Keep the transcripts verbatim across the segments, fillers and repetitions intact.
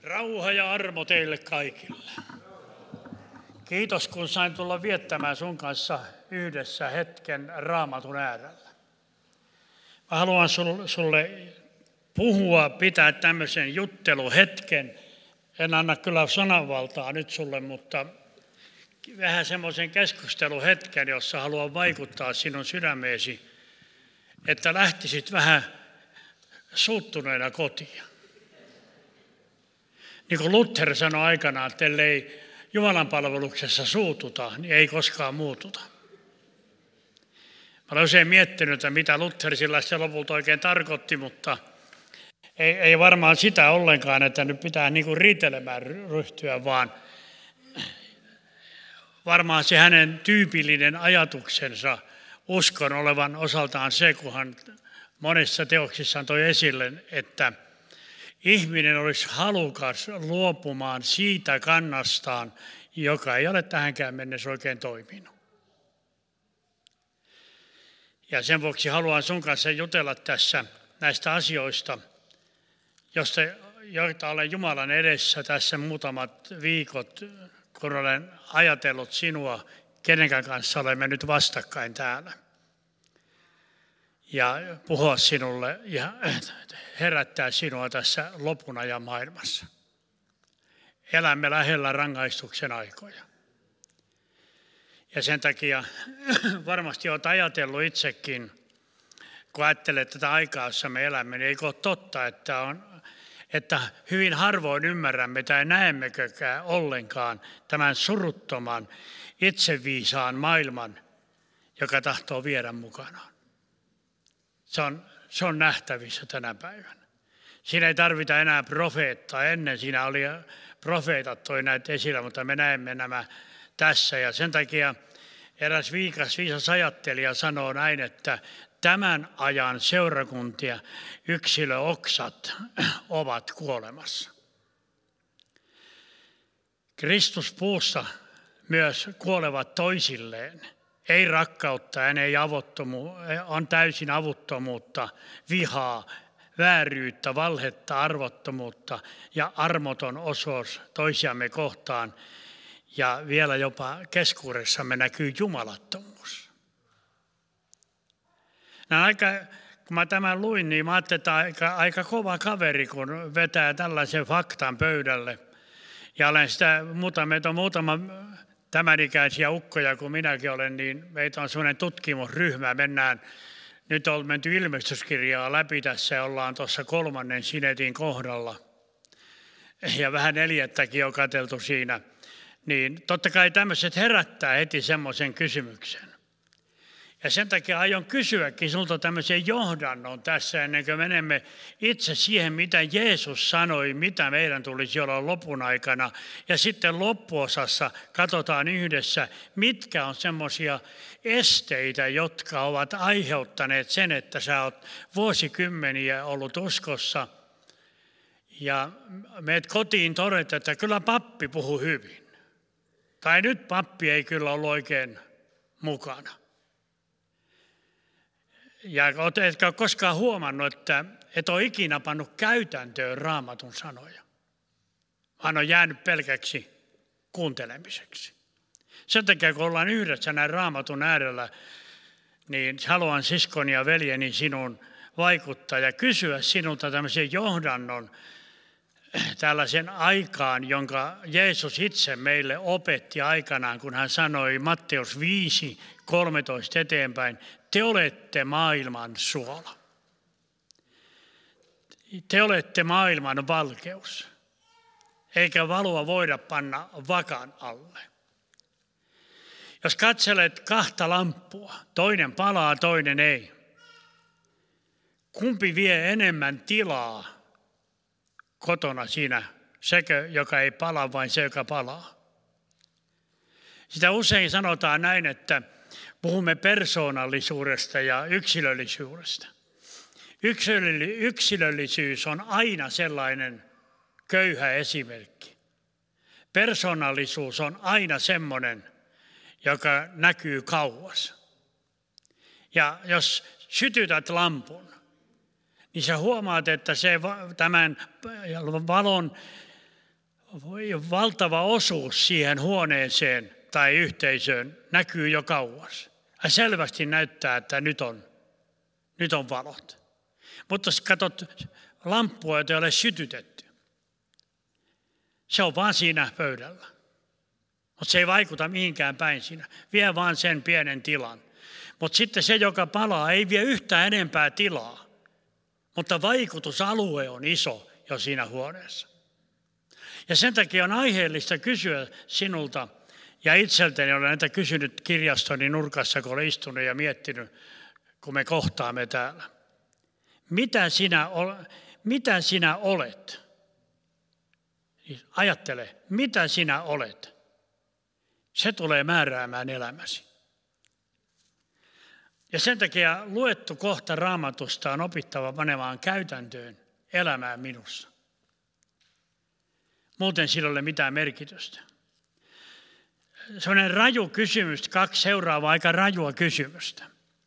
Rauha ja armo teille kaikille. Kiitos, kun sain tulla viettämään sun kanssa yhdessä hetken Raamatun äärellä. Mä haluan sulle puhua, pitää tämmöisen jutteluhetken. En anna kyllä sananvaltaa nyt sulle, mutta vähän semmoisen keskusteluhetken, jossa haluan vaikuttaa sinun sydämeesi, että lähtisit vähän suuttuneena kotiin. Niin kuin Luther sanoi aikanaan, että ellei Jumalan palveluksessa suututa, niin ei koskaan muututa. Mä olen usein miettinyt, että mitä Luther sillä se lopulta oikein tarkoitti, mutta ei, ei varmaan sitä ollenkaan, että nyt pitää niin kuin riitelemään ryhtyä, vaan varmaan se hänen tyypillinen ajatuksensa uskon olevan osaltaan se, kun hän monissa teoksissaan toi esille, että ihminen olisi halukas luopumaan siitä kannastaan, joka ei ole tähänkään mennessä oikein toiminut. Ja sen vuoksi haluan sun kanssa jutella tässä näistä asioista, josta, joita olen Jumalan edessä tässä muutamat viikot, kun olen ajatellut sinua, kenenkään kanssa olemme nyt vastakkain täällä. Ja puhua sinulle ja herättää sinua tässä lopun ajan maailmassa. Elämme lähellä rangaistuksen aikoja. Ja sen takia varmasti olet ajatellut itsekin, kun ajattelet tätä aikaa, jossa me elämme, niin eikö ole totta, että, on, että hyvin harvoin ymmärrämme tai näemmekään ollenkaan tämän suruttoman, itseviisaan maailman, joka tahtoo viedä mukanaan. Se on, se on nähtävissä tänä päivänä. Siinä ei tarvita enää profeettaa. Ennen siinä oli profeetat toi näitä esillä, mutta me näemme nämä tässä. Ja sen takia eräs viikas, viisas ajattelija sanoo näin, että tämän ajan seurakuntia yksilöoksat ovat kuolemassa. Kristuspuussa myös kuolevat toisilleen. Ei rakkautta, ei avuttomuutta, on täysin avuttomuutta, vihaa, vääryyttä, valhetta, arvottomuutta ja armoton osoos toisiamme kohtaan. Ja vielä jopa keskuudessamme näkyy jumalattomuus. Nämä aika, kun mä tämän luin, niin mä ajattelin, että aika, aika kova kaveri, kun vetää tällaisen faktan pöydälle. Ja olen sitä, meitä on muutama tämän ikäisiä ukkoja, kun minäkin olen, niin meitä on sellainen tutkimusryhmä. Mennään, nyt on menty ilmestyskirjaa läpi tässä ja ollaan tuossa kolmannen sinetin kohdalla. Ja vähän neljättäkin on katseltu siinä. Niin totta kai tämmöiset herättää heti semmoisen kysymyksen. Ja sen takia aion kysyäkin sinulta tämmöisen johdannon tässä, ennen kuin menemme itse siihen, mitä Jeesus sanoi, mitä meidän tulisi olla lopun aikana. Ja sitten loppuosassa katsotaan yhdessä, mitkä on semmoisia esteitä, jotka ovat aiheuttaneet sen, että sä oot vuosikymmeniä ollut uskossa. Ja meet kotiin todeta, että kyllä pappi puhuu hyvin. Tai nyt pappi ei kyllä ollut oikein mukana. Ja etkä ole koskaan huomannut, että et ole ikinä pannut käytäntöön Raamatun sanoja, vaan on jäänyt pelkäksi kuuntelemiseksi. Sen takia, kun ollaan yhdessä näin Raamatun äärellä, niin haluan siskoni ja veljeni sinun vaikuttaa ja kysyä sinulta tämmöisen johdannon tällaisen aikaan, jonka Jeesus itse meille opetti aikanaan, kun hän sanoi Matteus viisi kolmetoista eteenpäin, te olette maailman suola. Te olette maailman valkeus, eikä valua voida panna vakan alle. Jos katselet kahta lamppua, toinen palaa, toinen ei. Kumpi vie enemmän tilaa kotona siinä, sekö, joka ei pala, vai se, joka palaa? Sitä usein sanotaan näin, että puhumme persoonallisuudesta ja yksilöllisyydestä. Yksilöllisyys on aina sellainen köyhä esimerkki. Persoonallisuus on aina semmoinen, joka näkyy kauas. Ja jos sytytät lampun, niin sä huomaat, että se, tämän valon valtava osuus siihen huoneeseen tai yhteisöön näkyy jo kauas. Ja selvästi näyttää, että nyt on, nyt on valot. Mutta jos katsot lamppua, jota ei ole sytytetty, se on vaan siinä pöydällä. Mutta se ei vaikuta mihinkään päin siinä. Vie vaan sen pienen tilan. Mutta sitten se, joka palaa, ei vie yhtään enempää tilaa. Mutta vaikutusalue on iso jo siinä huoneessa. Ja sen takia on aiheellista kysyä sinulta, ja itseltäni olen näitä kysynyt kirjastoni nurkassa, kun olen istunut ja miettinyt, kun me kohtaamme täällä. Mitä sinä, mitä sinä olet? Ajattele, mitä sinä olet? Se tulee määräämään elämäsi. Ja sen takia luettu kohta Raamatusta on opittava panemaan käytäntöön elämää minussa. Muuten sillä ei ole mitään merkitystä. Sellainen raju kysymys, kaksi seuraavaa aika rajua kysymystä.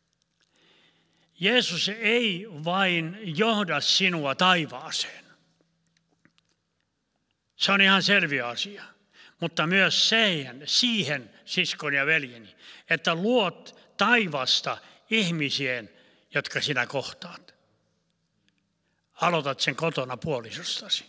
Jeesus ei vain johda sinua taivaaseen. Se on ihan selviä asia. Mutta myös siihen, siihen siskon ja veljeni, että luot taivasta ihmisien, jotka sinä kohtaat. Aloitat sen kotona puolisostasi.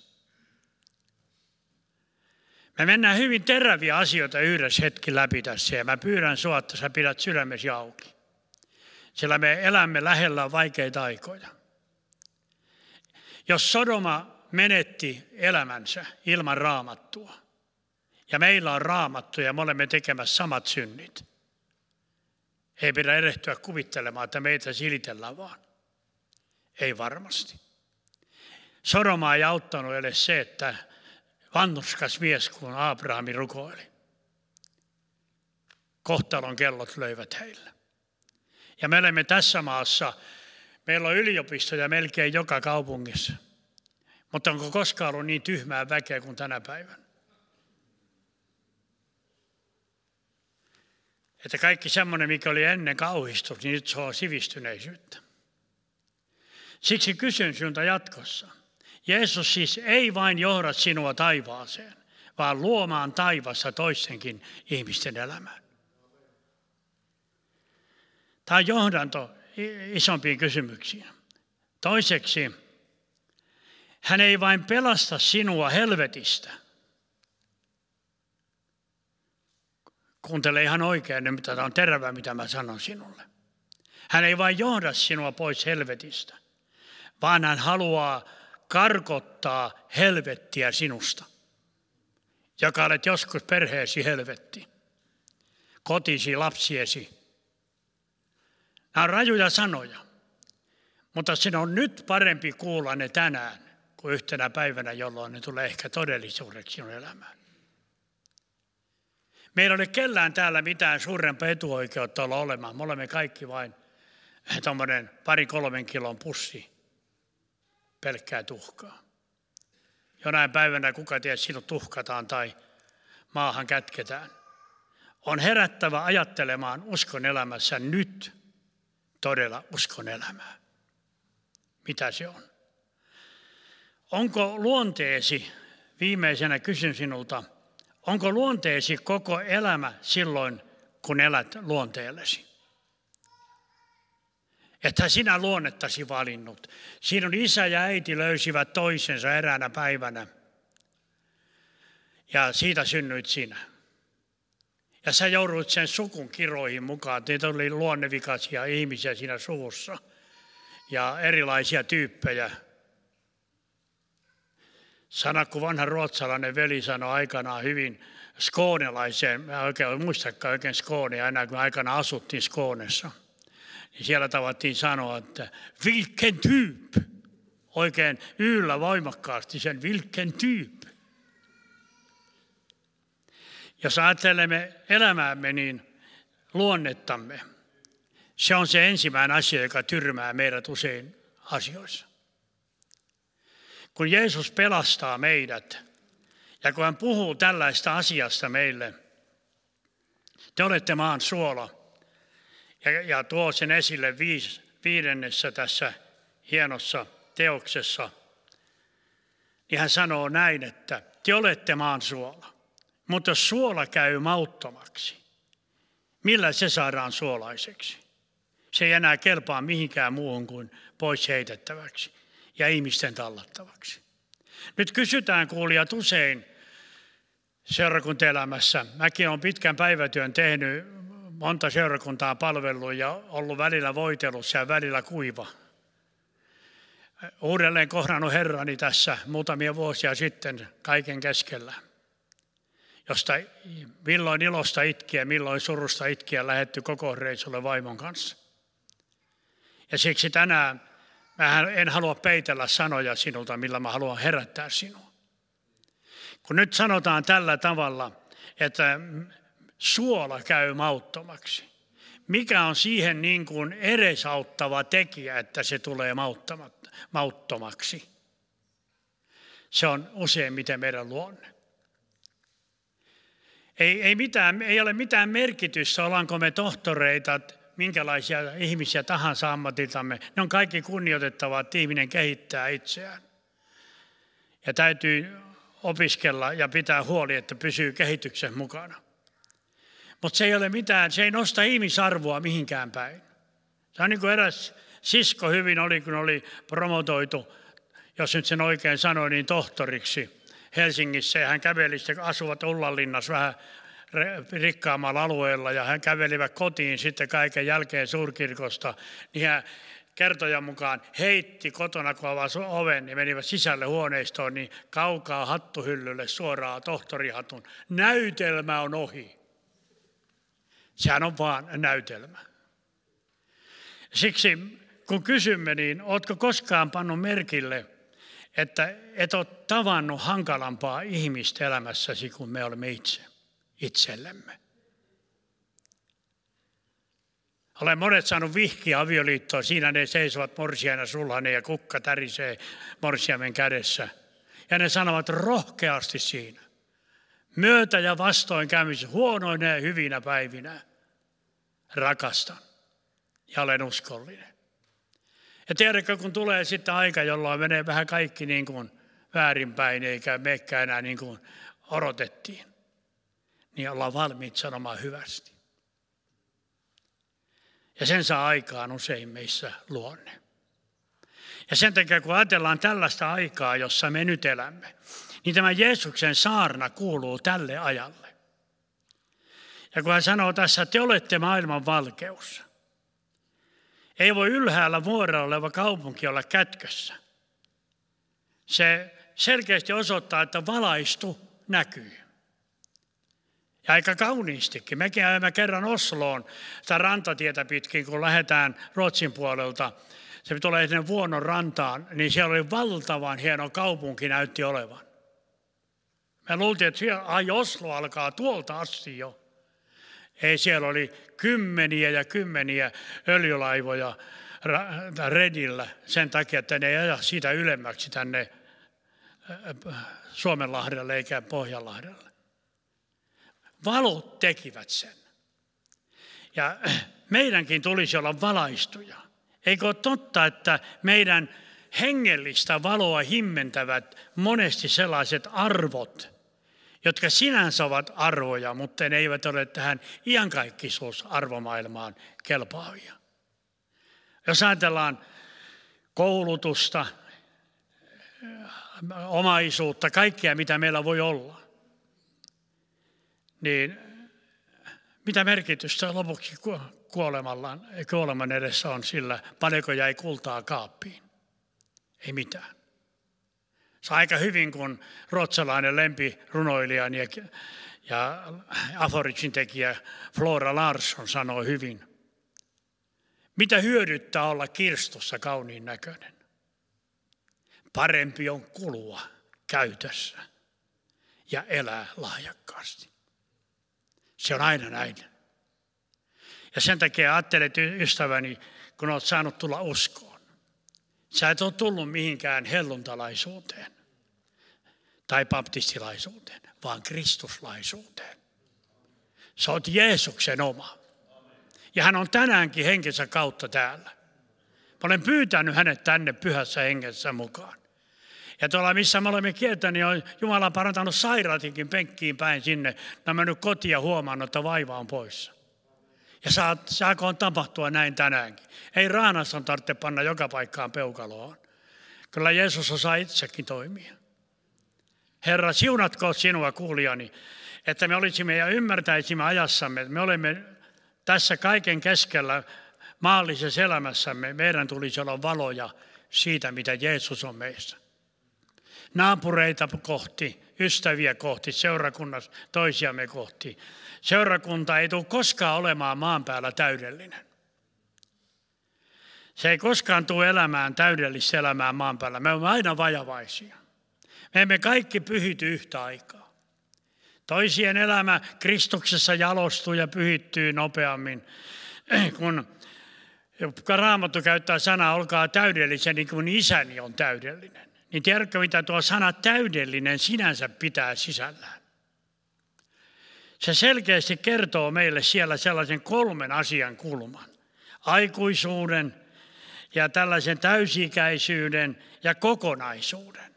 Me mennään hyvin teräviä asioita yhdessä hetki läpi tässä ja mä pyydän sinua, että sä pidät sydämesi auki. Sillä me elämme lähellä vaikeita aikoja. Jos Sodoma menetti elämänsä ilman Raamattua ja meillä on Raamattu ja me olemme tekemässä samat synnit, ei pidä erehtyä kuvittelemaan, että meitä silitellään vaan. Ei varmasti. Sodomaa ei auttanut edes se, että vanhurskas mies, kun Abrahami rukoili. Kohtalon kellot löivät heille. Ja me olemme tässä maassa, meillä on yliopistoja melkein joka kaupungissa. Mutta onko koskaan ollut niin tyhmää väkeä kuin tänä päivänä? Että kaikki semmoinen, mikä oli ennen kauhistus, niin nyt se on sivistyneisyyttä. Siksi kysyn sinulta jatkossa. Jeesus siis ei vain johda sinua taivaaseen, vaan luomaan taivassa toistenkin ihmisten elämään. Tämä on johdanto isompiin kysymyksiin. Toiseksi, hän ei vain pelasta sinua helvetistä. Kuuntele ihan oikein, mitä tämä on terävää, mitä mä sanon sinulle. Hän ei vain johda sinua pois helvetistä, vaan hän haluaa karkottaa helvettiä sinusta, joka olet joskus perheesi helvetti, kotisi, lapsiesi. Nämä on rajuja sanoja, mutta sinun on nyt parempi kuulla ne tänään kuin yhtenä päivänä, jolloin ne tulee ehkä todellisuudeksi sinun elämään. Meillä ei ole kellään täällä mitään suurempaa etuoikeutta olla olemaan. Me olemme kaikki vain tuommoinen pari kolmen kilon pussi pelkkää tuhkaa. Jonain päivänä kuka tiedä, sinut tuhkataan tai maahan kätketään. On herättävä ajattelemaan uskon elämässä nyt todella uskon elämää. Mitä se on? Onko luonteesi, viimeisenä kysyn sinulta, onko luonteesi koko elämä silloin, kun elät luonteellesi? Että sinä luonnettasi valinnut. Sinun isä ja äiti löysivät toisensa eräänä päivänä. Ja siitä synnyit sinä. Ja sä joudut sen sukun kiroihin mukaan. Teitä oli luonnevikaisia ihmisiä siinä suvussa. Ja erilaisia tyyppejä. Sana, kun vanha ruotsalainen veli sanoi aikanaan hyvin skoonelaiseen. Mä oikein muistakaan oikein Skånea enää, kun aikana asuttiin Skånessa. Niin siellä tavattiin sanoa, että vilken tyyp. Oikein yllä voimakkaasti sen vilken tyyp. Jos ajattelemme elämäämme, niin luonnettamme. Se on se ensimmäinen asia, joka tyrmää meidät usein asioissa. Kun Jeesus pelastaa meidät ja kun hän puhuu tällaista asiasta meille, te olette maan suola ja, ja tuo sen esille viis, viidennessä tässä hienossa teoksessa, niin hän sanoo näin, että te olette maan suola. Mutta jos suola käy mauttomaksi, millä se saadaan suolaiseksi? Se ei enää kelpaa mihinkään muuhun kuin pois heitettäväksi ja ihmisten tallattavaksi. Nyt kysytään kuulijat usein seurakuntaelämässä. Mäkin olen pitkän päivätyön tehnyt, monta seurakuntaa palvellut ja ollut välillä voitelussa ja välillä kuiva. Uudelleen kohdannut Herrani tässä muutamia vuosia sitten kaiken keskellä, josta milloin ilosta itkiä, milloin surusta itkiä lähetty koko reissulle vaimon kanssa. Ja siksi tänään mä en halua peitellä sanoja sinulta, millä mä haluan herättää sinua. Kun nyt sanotaan tällä tavalla, että suola käy mauttomaksi, mikä on siihen niin kuin edesauttava tekijä, että se tulee mauttomaksi? Se on useimmiten meidän luonne. Ei, ei, mitään, ei ole mitään merkitystä, ollaanko me tohtoreita, minkälaisia ihmisiä tahansa ammatiltamme. Ne on kaikki kunnioitettavaa, että ihminen kehittää itseään. Ja täytyy opiskella ja pitää huoli, että pysyy kehityksen mukana. Mutta se ei ole mitään, se ei nosta ihmisarvoa mihinkään päin. Se on niin kuin eräs sisko hyvin oli, kun oli promotoitu, jos nyt sen oikein sanoi, niin tohtoriksi Helsingissä. Ja hän käveli, asuvat Ullanlinnassa vähän rikkaammalla alueella ja hän kävelivät kotiin sitten kaiken jälkeen suurkirkosta. Niin hän kertojan mukaan heitti kotona, kun avasi oven, niin menivät sisälle huoneistoon, niin kaukaa hattuhyllylle suoraan tohtorihatun. Näytelmä on ohi. Sehän on vaan näytelmä. Siksi kun kysymme, niin oletko koskaan pannut merkille, että et ole tavannut hankalampaa ihmistä elämässäsi kuin me olemme itse, itsellemme. Olen monet saanut vihkiä avioliittoa, siinä ne seisovat morsiana sulhanen ja kukka tärisee morsiamen kädessä. Ja ne sanovat rohkeasti siinä. Myötä ja vastoinkäymisissä, huonoina ja hyvinä päivinä, rakastan ja olen uskollinen. Ja tiedätkö, kun tulee sitten aika, jolloin menee vähän kaikki niin kuin väärinpäin, eikä meekään enää niin kuin odotettiin, niin ollaan valmiit sanomaan hyvästi. Ja sen saa aikaan usein meissä luonne. Ja sen takia, kun ajatellaan tällaista aikaa, jossa me nyt elämme, niin tämä Jeesuksen saarna kuuluu tälle ajalle. Ja kun hän sanoo tässä, että te olette maailman valkeus. Ei voi ylhäällä vuorella oleva kaupunki olla kätkössä. Se selkeästi osoittaa, että valaistu näkyy. Ja aika kauniistikin. Mekin ajamme kerran Osloon sitä rantatietä pitkin, kun lähdetään Ruotsin puolelta. Se tulee sinne Vuonon rantaan, niin siellä oli valtavan hieno kaupunki näytti olevan. Me luultiin, että siellä, ai Oslo alkaa tuolta asti jo. Ei, siellä oli kymmeniä ja kymmeniä öljylaivoja redillä sen takia, että ne ei aja siitä ylemmäksi tänne Suomenlahdelle eikä Pohjanlahdelle. Valot tekivät sen. Ja meidänkin tulisi olla valaistuja. Eikö ole totta, että meidän hengellistä valoa himmentävät monesti sellaiset arvot, jotka sinänsä ovat arvoja, mutta ne eivät ole tähän iankaikkisuusarvomaailmaan kelpaavia. Jos ajatellaan koulutusta, omaisuutta, kaikkea mitä meillä voi olla, niin mitä merkitystä lopuksi kuolemallaan, kuoleman edessä on sillä, paljonko jäi kultaa kaappiin? Ei mitään. Se on aika hyvin, kun ruotsalainen lempirunoilija ja, ja aforitsin tekijä Flora Larsson sanoi hyvin. Mitä hyödyttää olla kirstussa kauniin näköinen? Parempi on kulua käytössä ja elää lahjakkaasti. Se on aina näin. Ja sen takia ajattelet, ystäväni, kun olet saanut tulla uskoon. Sä et ole tullut mihinkään helluntalaisuuteen tai baptistilaisuuteen, vaan kristuslaisuuteen. Sä oot Jeesuksen oma. Ja hän on tänäänkin henkensä kautta täällä. Mä olen pyytänyt hänet tänne pyhässä hengessä mukaan. Ja tuolla missä me olemme kiertäneet, niin on Jumala parantanut sairaatikin penkkiin päin sinne. Ne on mennyt kotiin ja huomannut, että vaiva on poissa. Ja saa, saakoon tapahtua näin tänäänkin. Ei Raanaston tarvitse panna joka paikkaan peukaloon. Kyllä Jeesus osaa itsekin toimia. Herra, siunatko sinua kuulijani, että me olisimme ja ymmärtäisimme ajassamme, että me olemme tässä kaiken keskellä maallisessa elämässämme. Meidän tulisi olla valoja siitä, mitä Jeesus on meissä. Naapureita kohti, ystäviä kohti, seurakunnassa toisiamme kohti. Seurakunta ei tule koskaan olemaan maan päällä täydellinen. Se ei koskaan tule elämään täydellistä elämää maan päällä. Me olemme aina vajavaisia. Me emme kaikki pyhity yhtä aikaa. Toisien elämä Kristuksessa jalostuu ja pyhittyy nopeammin, kun Raamattu käyttää sanaa, olkaa täydellisiä niin kuin isäni on täydellinen. Niin tiedätkö, mitä tuo sana täydellinen sinänsä pitää sisällään? Se selkeästi kertoo meille siellä sellaisen kolmen asian kulman. Aikuisuuden ja tällaisen täysi-ikäisyyden ja kokonaisuuden.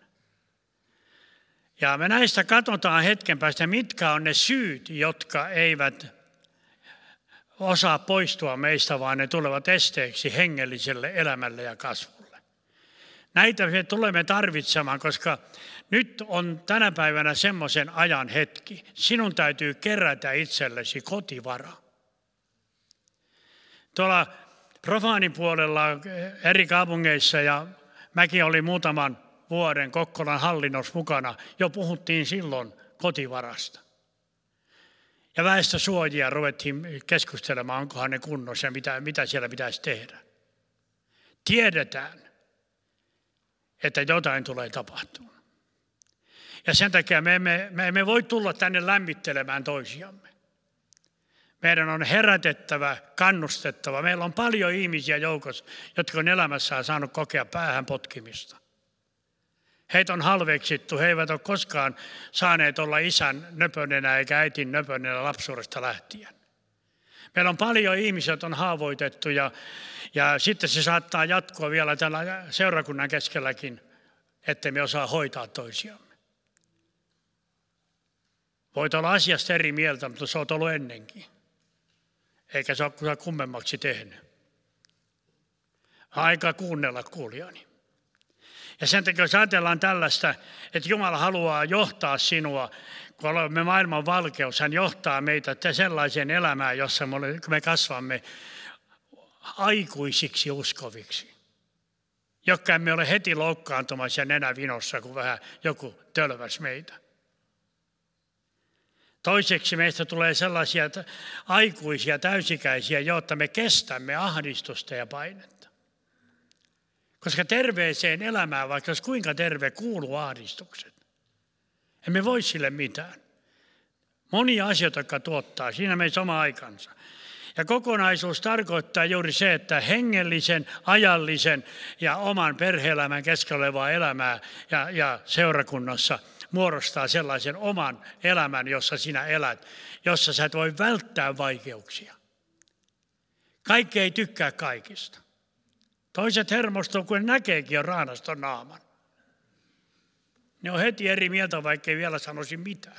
Ja me näistä katsotaan hetken päästä, mitkä on ne syyt, jotka eivät osaa poistua meistä, vaan ne tulevat esteeksi hengelliselle elämälle ja kasvulle. Näitä me tulemme tarvitsemaan, koska nyt on tänä päivänä semmoisen ajan hetki. Sinun täytyy kerätä itsellesi kotivara. Tuolla profaanipuolella eri kaupungeissa, ja mäkin olin muutaman vuoden Kokkolan hallinnossa mukana, jo puhuttiin silloin kotivarasta. Ja väestösuojia ruvettiin keskustelemaan, onkohan ne kunnossa ja mitä, mitä siellä pitäisi tehdä. Tiedetään, että jotain tulee tapahtumaan. Ja sen takia me emme, me emme voi tulla tänne lämmittelemään toisiamme. Meidän on herätettävä, kannustettava. Meillä on paljon ihmisiä joukossa, jotka on elämässään saanut kokea päähän potkimista. Heitä on halveksittu, he eivät ole koskaan saaneet olla isän nöpönenä eikä äitin nöpönenä lapsuudesta lähtien. Meillä on paljon ihmisiä, jotka on haavoitettu ja, ja sitten se saattaa jatkua vielä tällä seurakunnan keskelläkin, ettei me osaa hoitaa toisiamme. Voit olla asiasta eri mieltä, mutta se olet ollut ennenkin. Eikä se ole kummemmaksi tehnyt. Aika kuunnella kuulijani. Ja sen takia, jos ajatellaan tällaista, että Jumala haluaa johtaa sinua, kun olemme maailman valkeus, hän johtaa meitä sellaiseen elämään, jossa me kasvamme aikuisiksi uskoviksi. Jotka emme ole heti loukkaantumassa ja nenä vinossa, kun vähän joku tölväs meitä. Toiseksi meistä tulee sellaisia aikuisia, täysikäisiä, jotta me kestämme ahdistusta ja painetta. Koska terveeseen elämään, vaikka olisi kuinka terve, kuuluu ahdistukset. Emme voi sille mitään. Monia asioita, jotka tuottaa, siinä meissä oma aikansa. Ja kokonaisuus tarkoittaa juuri se, että hengellisen, ajallisen ja oman perhe-elämän keskellä olevaa elämää ja, ja seurakunnassa muodostaa sellaisen oman elämän, jossa sinä elät, jossa sä et voi välttää vaikeuksia. Kaikki ei tykkää kaikista. Toiset hermostuu, kun näkeekin jo Raanaston naaman. Ne on heti eri mieltä, vaikka ei vielä sanoisi mitään.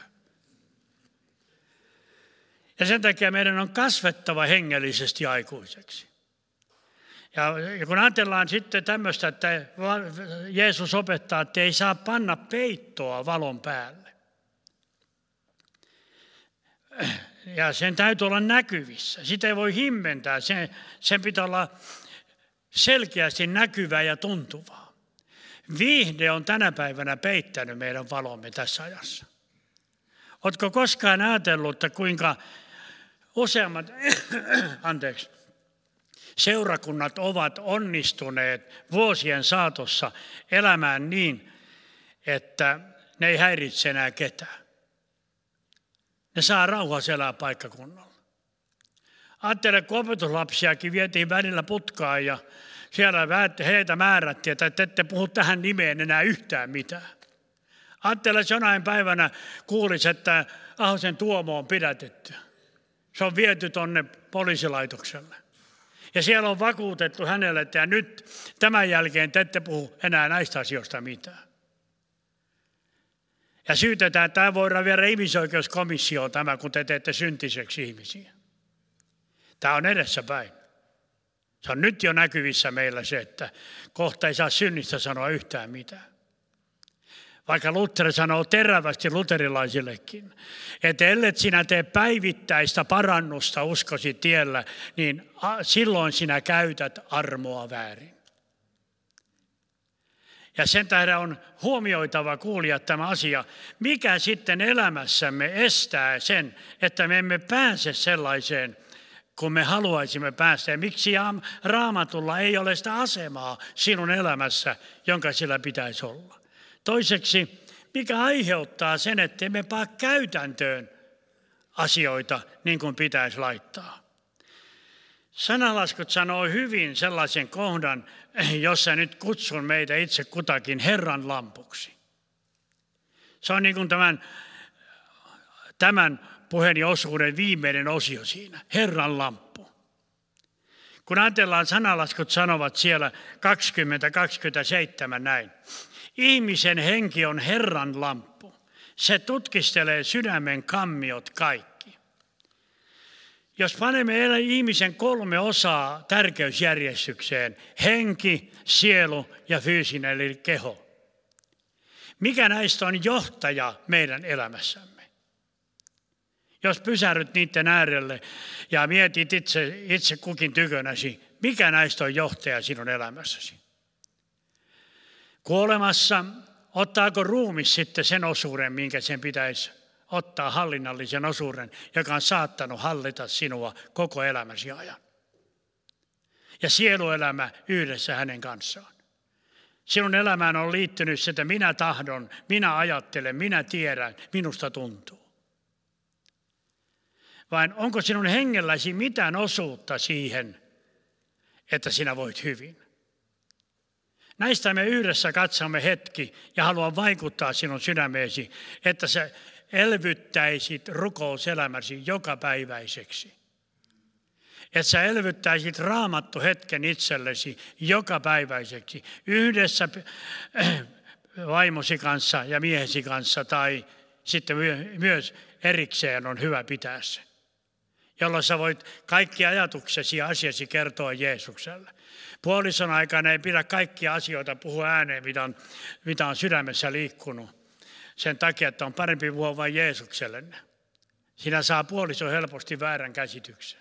Ja sen takia meidän on kasvettava hengellisesti aikuiseksi. Ja kun ajatellaan sitten tämmöistä, että Jeesus opettaa, että ei saa panna peittoa valon päälle. Ja sen täytyy olla näkyvissä. Sitä ei voi himmentää. Sen, sen pitää olla selkeästi näkyvää ja tuntuvaa. Viihde on tänä päivänä peittänyt meidän valomme tässä ajassa. Oletko koskaan ajatellut, että kuinka useammat anteeksi, seurakunnat ovat onnistuneet vuosien saatossa elämään niin, että ne ei häiritse enää ketään. Ne saa rauhassa elää paikkakunnalla. Ajattele, kun opetuslapsiakin vietiin välillä putkaan ja siellä heitä määrättiin, että te ette puhu tähän nimeen enää yhtään mitään. Ajattele, että jonain päivänä kuulisi, että Ahosen Tuomo on pidätetty. Se on viety tuonne poliisilaitokselle. Ja siellä on vakuutettu hänelle, että nyt tämän jälkeen te ette puhu enää näistä asioista mitään. Ja syytetään, että tämä voidaan viedä ihmisoikeuskomissioon tämä, kun te teette syntiseksi ihmisiä. Tämä on edessäpäin. Se on nyt jo näkyvissä meillä se, että kohta ei saa synnistä sanoa yhtään mitään. Vaikka Luther sanoo terävästi luterilaisillekin, että ellet sinä tee päivittäistä parannusta uskosi tiellä, niin silloin sinä käytät armoa väärin. Ja sen tähden on huomioitava kuulijat tämä asia, mikä sitten elämässämme estää sen, että me emme pääse sellaiseen, kun me haluaisimme päästä. Ja miksi Raamatulla ei ole sitä asemaa sinun elämässä, jonka sillä pitäisi olla. Toiseksi, mikä aiheuttaa sen, että emme paa käytäntöön asioita niin kuin pitäisi laittaa. Sananlaskut sanoo hyvin sellaisen kohdan, jossa nyt kutsun meitä itse kutakin Herran lampuksi. Se on niin kuin tämän, tämän puheeni osuuden viimeinen osio siinä, Herran lamppu. Kun ajatellaan, sananlaskut sanovat siellä kaksikymmentä kaksikymmentäseitsemän näin. Ihmisen henki on Herran lamppu. Se tutkistelee sydämen kammiot kaikki. Jos panemme ihmisen kolme osaa tärkeysjärjestykseen, henki, sielu ja fyysinen eli keho. Mikä näistä on johtaja meidän elämässämme? Jos pysähdyt niiden äärelle ja mietit itse, itse kukin tykönäsi, mikä näistä on johtaja sinun elämässäsi? Kuolemassa, ottaako ruumis sitten sen osuuden, minkä sen pitäisi ottaa hallinnallisen osuuden, joka on saattanut hallita sinua koko elämäsi ajan? Ja sieluelämä yhdessä hänen kanssaan. Sinun elämään on liittynyt se, että minä tahdon, minä ajattelen, minä tiedän, minusta tuntuu. Vai onko sinun hengelläsi mitään osuutta siihen, että sinä voit hyvin? Näistä me yhdessä katsomme hetki ja haluan vaikuttaa sinun sydämeesi, että sä elvyttäisit rukouselämäsi jokapäiväiseksi. Että sä elvyttäisit raamattu hetken itsellesi jokapäiväiseksi yhdessä vaimosi kanssa ja miehesi kanssa tai sitten myös erikseen on hyvä pitää se. Jolloin sä voit kaikki ajatuksesi ja asiasi kertoa Jeesukselle. Puolison aikana ei pidä kaikkia asioita puhua ääneen, mitä on, mitä on sydämessä liikkunut. Sen takia, että on parempi puhua vain Jeesukselle. Siinä saa puoliso helposti väärän käsityksen.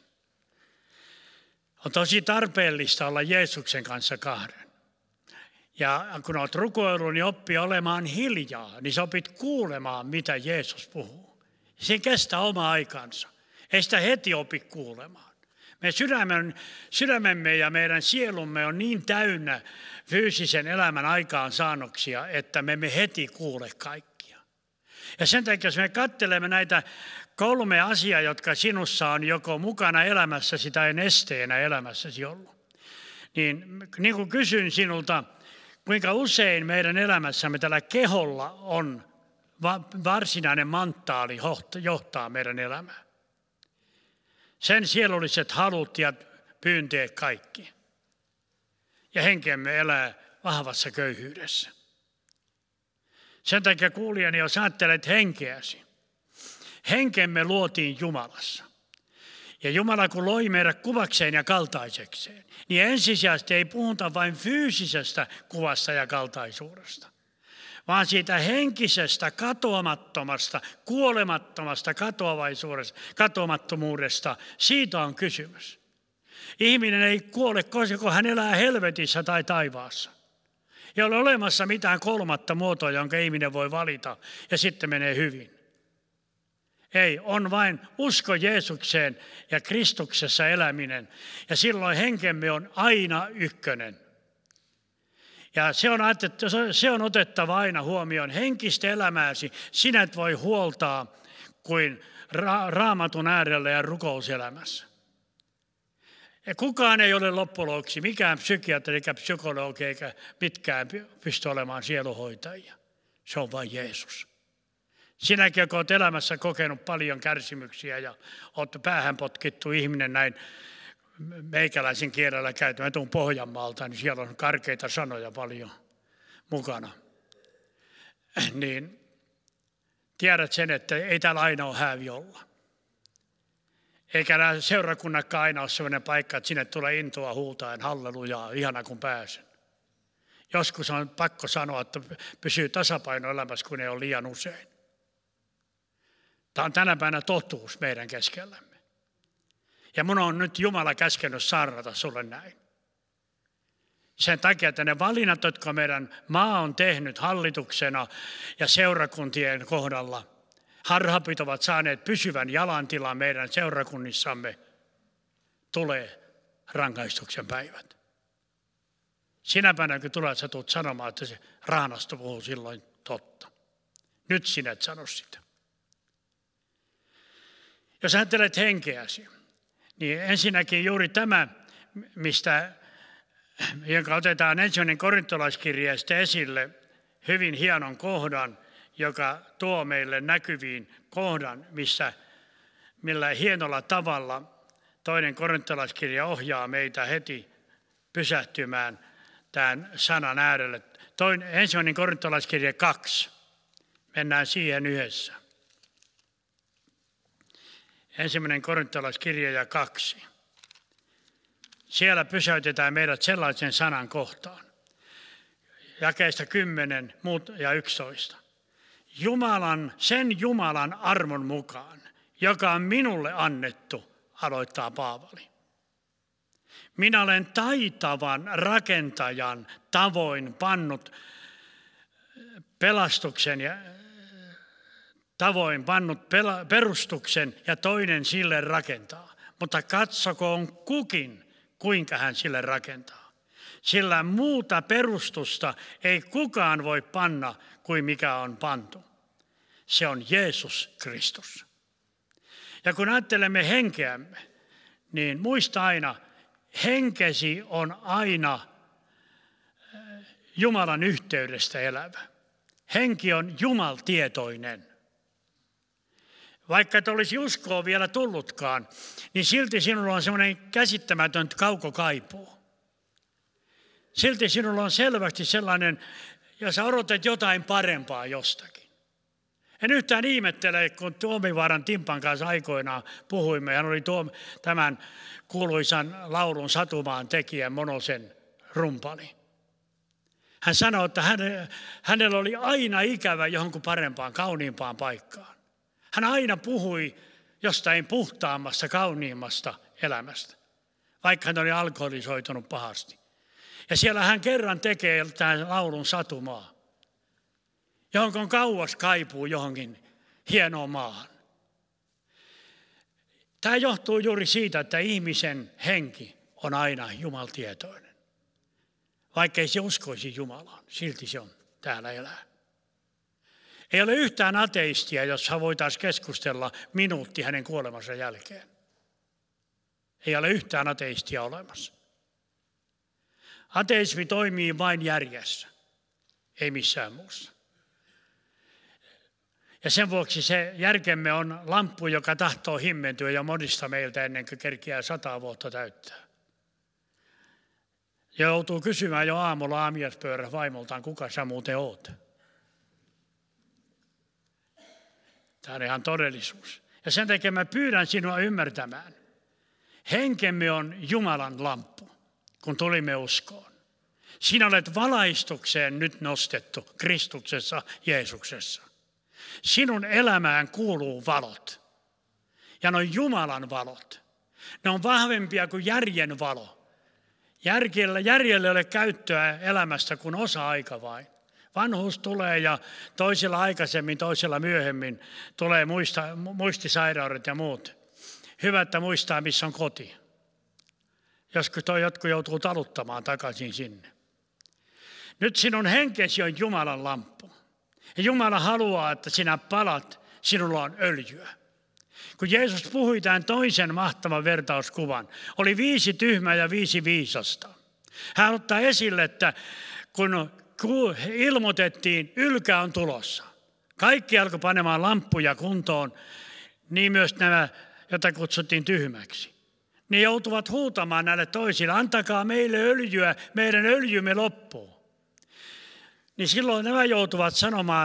On tosi tarpeellista olla Jeesuksen kanssa kahden. Ja kun olet rukoillut, niin oppi olemaan hiljaa, niin sä opit kuulemaan, mitä Jeesus puhuu. Se kestää oma aikansa. Ei sitä heti opi kuulemaan. Meidän sydämen, sydämemme ja meidän sielumme on niin täynnä fyysisen elämän aikaansaannoksia, että me emme heti kuule kaikkia. Ja sen takia, jos me katselemme näitä kolme asiaa, jotka sinussa on joko mukana elämässäsi tai esteenä elämässäsi ollut, niin, niin kuin kysyn sinulta, kuinka usein meidän elämässämme tällä keholla on varsinainen manttaali johtaa meidän elämää. Sen sielulliset halut ja pyynteet kaikki. Ja henkemme elää vahvassa köyhyydessä. Sen takia kuulijani, jos ajattelet henkeäsi, henkemme luotiin Jumalassa. Ja Jumala kun loi meidät kuvakseen ja kaltaisekseen, niin ensisijaisesti ei puhuta vain fyysisestä kuvasta ja kaltaisuudesta, vaan siitä henkisestä, katoamattomasta, kuolemattomasta katoavaisuudesta, katoamattomuudesta. Siitä on kysymys. Ihminen ei kuole, koska hän elää helvetissä tai taivaassa. Ei ole olemassa mitään kolmatta muotoa, jonka ihminen voi valita ja sitten menee hyvin. Ei, on vain usko Jeesukseen ja Kristuksessa eläminen. Ja silloin henkemme on aina ykkönen. Ja se on, se on otettava aina huomioon. Henkistä elämääsi sinä et voi huoltaa kuin ra- raamatun äärellä ja rukouselämässä. Ja kukaan ei ole loppujen lopuksi, mikään psykiatri eikä psykologi eikä mitkään pysty olemaan sieluhoitajia. Se on vain Jeesus. Sinäkin, kun olet elämässä kokenut paljon kärsimyksiä ja olet päähän potkittu ihminen näin meikäläisen kielellä käyty. Mä tuun Pohjanmaalta, niin siellä on karkeita sanoja paljon mukana. Niin tiedät sen, että ei täällä aina ole häävi olla. Eikä nämä seurakunnatkaan aina ole sellainen paikka, että sinne tulee intoa huutaen hallelujaa, ihana kun pääsen. Joskus on pakko sanoa, että pysyy tasapaino elämässä, kun ei ole liian usein. Tämä on tänä päivänä totuus meidän keskellämme. Ja mun on nyt Jumala käskenyt saarnata sulle näin. Sen takia, että ne valinnat, jotka meidän maa on tehnyt hallituksena ja seurakuntien kohdalla, harhapit ovat saaneet pysyvän jalantilan meidän seurakunnissamme, tulee rangaistuksen päivät. Sinä päivänä, kun tulet, sä tulet sanomaan, että se Raanasto puhuu silloin totta. Nyt sinä et sano sitä. Jos ajattelet henkeäsi, niin ensinnäkin juuri tämä, mistä, jonka otetaan ensimmäinen korintolaiskirjeestä esille, hyvin hienon kohdan, joka tuo meille näkyviin kohdan, missä, millä hienolla tavalla toinen korintolaiskirja ohjaa meitä heti pysähtymään tämän sanan äärelle. Toinen, ensimmäinen korintolaiskirja kaksi. Mennään siihen yhdessä. Ensimmäinen korintolaiskirja ja kaksi. Siellä pysäytetään meidät sellaisen sanan kohtaan. Jakeista kymmenen ja yksitoista. Jumalan, sen Jumalan armon mukaan, joka on minulle annettu, aloittaa Paavali. Minä olen taitavan rakentajan tavoin pannut pelastuksen ja tavoin pannut perustuksen ja toinen sille rakentaa. Mutta katsokoon kukin, kuinka hän sille rakentaa. Sillä muuta perustusta ei kukaan voi panna kuin mikä on pantu. Se on Jeesus Kristus. Ja kun ajattelemme henkeämme, niin muista aina, henkesi on aina Jumalan yhteydestä elävä. Henki on jumaltietoinen. Vaikka et olisi uskoa vielä tullutkaan, niin silti sinulla on semmoinen käsittämätön kaukokaipuu. Silti sinulla on selvästi sellainen, ja sä odotat jotain parempaa jostakin. En yhtään ihmettele, kun Tuomivaaran Timpan kanssa aikoinaan puhuimme. Hän oli tuo, tämän kuuluisan laulun Satumaan tekijän Monosen rumpali. Hän sanoi, että hänellä oli aina ikävä johonkin parempaan, kauniimpaan paikkaan. Hän aina puhui jostain puhtaammasta, kauniimmasta elämästä, vaikka hän oli alkoholisoitunut pahasti. Ja siellä hän kerran tekee tämän laulun Satumaa, johon kauas kaipuu johonkin hienoon maahan. Tämä johtuu juuri siitä, että ihmisen henki on aina jumaltietoinen. Vaikka ei se uskoisi Jumalaan, silti se on täällä elää. Ei ole yhtään ateistia, jossa voitaisiin keskustella minuutti hänen kuolemansa jälkeen. Ei ole yhtään ateistia olemassa. Ateismi toimii vain järjessä, ei missään muussa. Ja sen vuoksi se järkemme on lamppu, joka tahtoo himmentyä ja monista meiltä ennen kuin kerkiää sata vuotta täyttää. Ja joutuu kysymään jo aamulla aamiaispöydässä vaimoltaan, kuka sä muuten oot. Tämä on ihan todellisuus. Ja sen takia mä pyydän sinua ymmärtämään. Henkemme on Jumalan lamppu, kun tulimme uskoon. Sinä olet valaistukseen nyt nostettu Kristuksessa, Jeesuksessa. Sinun elämään kuuluu valot. Ja ne on Jumalan valot. Ne on vahvempia kuin järjen valo. Järjellä, järjellä ei ole käyttöä elämästä kuin osa-aika vain. Vanhuus tulee ja toisilla aikaisemmin, toisilla myöhemmin tulee muista, muistisairaudet ja muut. Hyvä, että muistaa, missä on koti. Joskus toi jotkut joutuu taluttamaan takaisin sinne. Nyt sinun henkesi on Jumalan lamppu. Ja Jumala haluaa, että sinä palat, sinulla on öljyä. Kun Jeesus puhui tämän toisen mahtavan vertauskuvan, oli viisi tyhmää ja viisi viisasta. Hän ottaa esille, että kun ilmoitettiin, ylkä on tulossa. Kaikki alkoi panemaan lamppuja kuntoon, niin myös nämä, joita kutsuttiin tyhmäksi. Ne joutuvat huutamaan näille toisille, antakaa meille öljyä, meidän öljymme loppuu. Niin silloin nämä joutuvat sanomaan,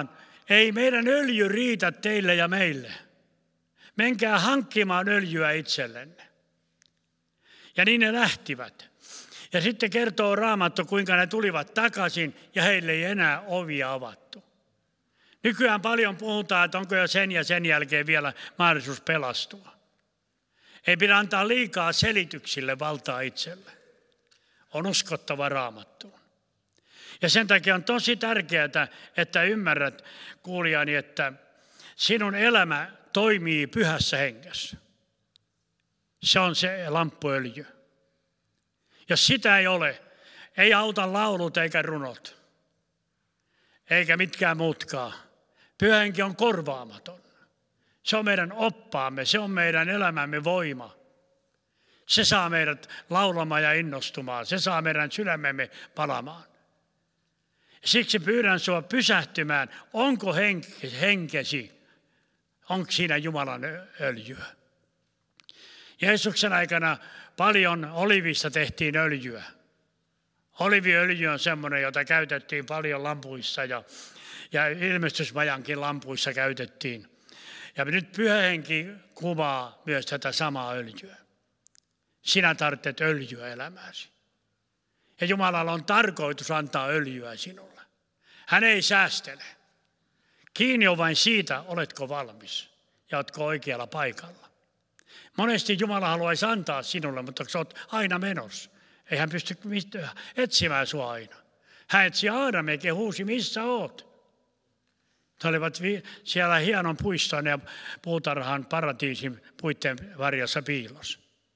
ei meidän öljy riitä teille ja meille. Menkää hankkimaan öljyä itsellenne. Ja niin ne lähtivät. Ja sitten kertoo Raamattu, kuinka ne tulivat takaisin ja heille ei enää ovia avattu. Nykyään paljon puhutaan, että onko jo sen ja sen jälkeen vielä mahdollisuus pelastua. Ei pidä antaa liikaa selityksille valtaa itselle. On uskottava Raamattuun. Ja sen takia on tosi tärkeää, että ymmärrät, kuulijani, että sinun elämä toimii pyhässä hengessä. Se on se lamppuöljy. Jos sitä ei ole, ei auta laulut eikä runot, eikä mitkään muutkaan. Pyhä henki on korvaamaton. Se on meidän oppaamme, se on meidän elämämme voima. Se saa meidät laulamaan ja innostumaan, se saa meidän sydämemme palamaan. Siksi pyydän sinua pysähtymään, onko henkesi, onko siinä Jumalan öljyä. Jeesuksen aikana paljon olivista tehtiin öljyä. Oliviöljy on semmoinen, jota käytettiin paljon lampuissa ja, ja ilmestysmajankin lampuissa käytettiin. Ja nyt Pyhä Henki kuvaa myös tätä samaa öljyä. Sinä tarvitset öljyä elämääsi. Ja Jumalalla on tarkoitus antaa öljyä sinulle. Hän ei säästele. Kiinni on vain siitä, oletko valmis ja oletko oikealla paikalla. Monesti Jumala haluaisi antaa sinulle, mutta sä oot aina menossa. Ei hän pysty etsimään sua aina. Hän etsi aina, eikä huusi, missä oot. He olivat siellä hienon puiston ja puutarhan paratiisin puitten varjossa piilossa.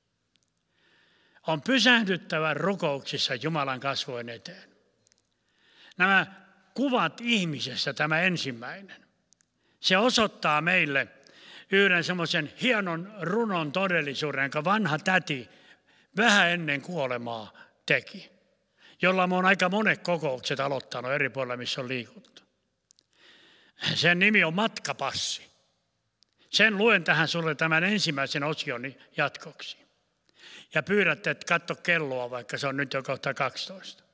On pysähdyttävä rukouksissa Jumalan kasvojen eteen. Nämä kuvat ihmisestä, tämä ensimmäinen, se osoittaa meille yhden semmoisen hienon runon todellisuuden, jonka vanha täti vähän ennen kuolemaa teki, jolla mä oon aika monet kokoukset aloittanut eri puolilla, missä on liikuttu. Sen nimi on Matkapassi. Sen luen tähän sulle tämän ensimmäisen osion jatkoksi. Ja pyydätte, että katso kelloa, vaikka se on nyt jo kohta kaksitoista.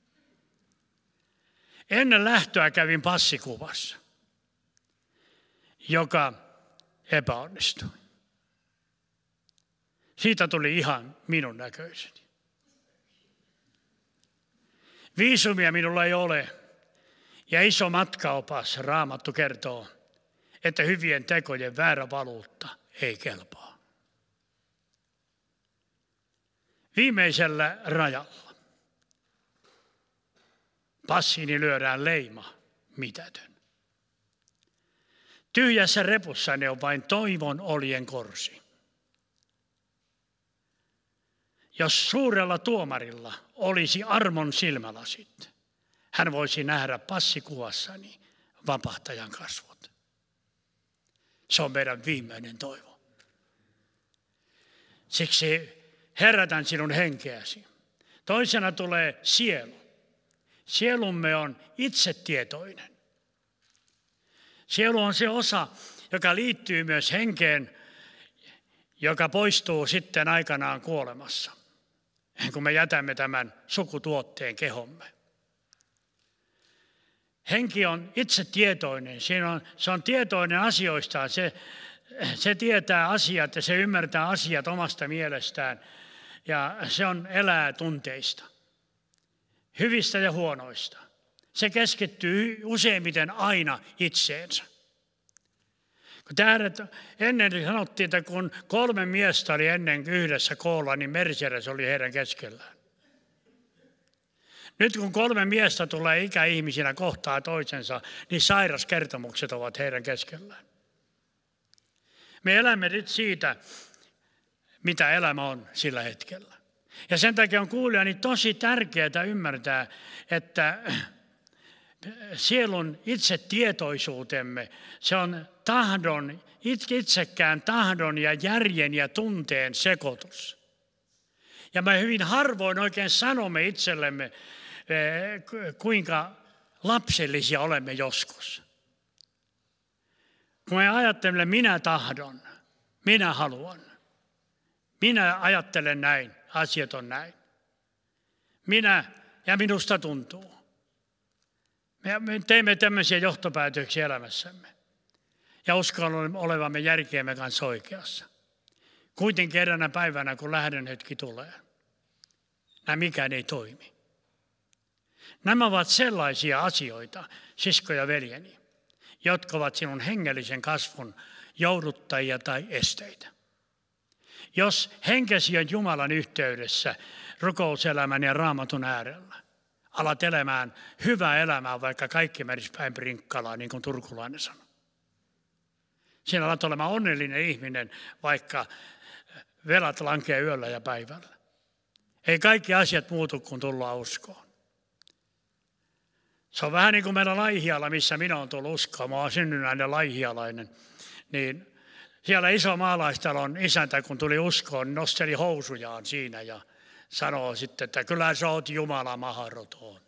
Ennen lähtöä kävin passikuvassa, joka epäonnistui. Siitä tuli ihan minun näköiseni. Viisumia minulla ei ole. Ja iso matkaopas Raamattu kertoo, että hyvien tekojen väärä valuutta ei kelpaa. Viimeisellä rajalla passiini lyödään leima mitätön. Tyhjässä repussani on vain toivon oljen korsi. Jos suurella tuomarilla olisi armon silmälasit, hän voisi nähdä passikuvassani vapahtajan kasvot. Se on meidän viimeinen toivo. Siksi herätän sinun henkeäsi. Toisena tulee sielu. Sielumme on itsetietoinen. Sielu on se osa, joka liittyy myös henkeen, joka poistuu sitten aikanaan kuolemassa, kun me jätämme tämän sukutuotteen kehomme. Henki on itsetietoinen, siinä on, se on tietoinen asioistaan, se, se tietää asiat ja se ymmärtää asiat omasta mielestään ja se on elää tunteista, hyvistä ja huonoista. Se keskittyy useimmiten aina itseensä. Kun tähdet, ennen sanottiin, että kun kolme miestä oli ennen yhdessä koolla, niin Mercedes oli heidän keskellään. Nyt kun kolme miestä tulee ikäihmisinä kohtaa toisensa, niin sairaskertomukset ovat heidän keskellään. Me elämme nyt siitä, mitä elämä on sillä hetkellä. Ja sen takia on kuulijani tosi tärkeää ymmärtää, että sielun itsetietoisuutemme, se on tahdon, itsekään tahdon ja järjen ja tunteen sekoitus. Ja me hyvin harvoin oikein sanomme itsellemme, kuinka lapsellisia olemme joskus. Kun me ajattelemme, minä tahdon, minä haluan, minä ajattelen näin, asiat on näin. Minä ja minusta tuntuu. Me teemme tämmöisiä johtopäätöksiä elämässämme ja uskon olevamme järkeemme kanssa oikeassa. Kuitenkin eräänä päivänä, kun lähdön hetki tulee, nämä mikään ei toimi. Nämä ovat sellaisia asioita, sisko ja veljeni, jotka ovat sinun hengellisen kasvun jouduttajia tai esteitä. Jos henkesi on Jumalan yhteydessä, rukouselämän ja Raamatun äärellä, alat elämään hyvää elämää, vaikka kaikki menisi päin prinkkalaa, niin kuin turkulainen sanoi. Siinä alat olemaan onnellinen ihminen, vaikka velat lankee yöllä ja päivällä. Ei kaikki asiat muutu, kun tullaan uskoon. Se on vähän niin kuin meillä Laihialla, missä minä olen tullut uskoon. Mä olen synnynnäinen laihialainen. Niin siellä iso maalaistalon isäntä, kun tuli uskoon, nosteli housujaan siinä ja sanoo sitten, että kyllä sä oot Jumala mahdoton.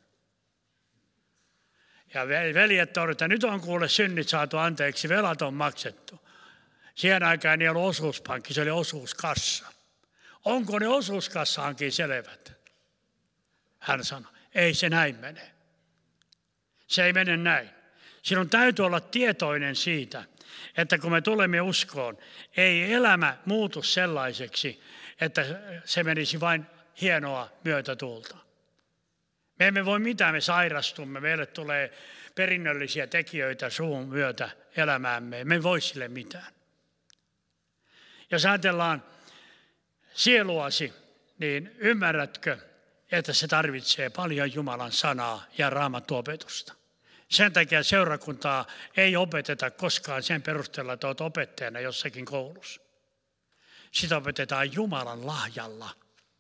Ja veljet on, että nyt on kuule synnit saatu anteeksi, velat on maksettu. Siihen aikaan ei ollut osuuspankki, se oli osuuskassa. Onko ne osuuskassaankin selvät? Hän sanoi, ei se näin mene. Se ei mene näin. Sinun täytyy olla tietoinen siitä, että kun me tulemme uskoon, ei elämä muutu sellaiseksi, että se menisi vain hienoa myötätuulta. Me emme voi mitään, me sairastumme, meille tulee perinnöllisiä tekijöitä suun myötä elämäämme, me ei voi sille mitään. Jos ajatellaan sieluasi, niin ymmärrätkö, että se tarvitsee paljon Jumalan sanaa ja Raamattuopetusta. Sen takia seurakuntaa ei opeteta koskaan sen perusteella, että olet opettajana jossakin koulussa. Sitä opetetaan Jumalan lahjalla.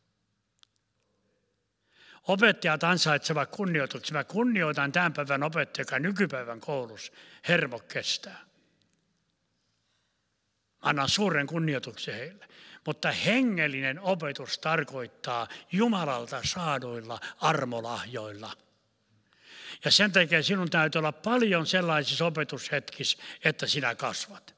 Opettajat ansaitsevat kunnioituksen. Mä kunnioitan tämän päivän opettajia, joka nykypäivän koulussa hermo kestää. Annan suuren kunnioituksen heille. Mutta hengellinen opetus tarkoittaa Jumalalta saaduilla armolahjoilla. Ja sen takia sinun täytyy olla paljon sellaisissa opetushetkissä, että sinä kasvat.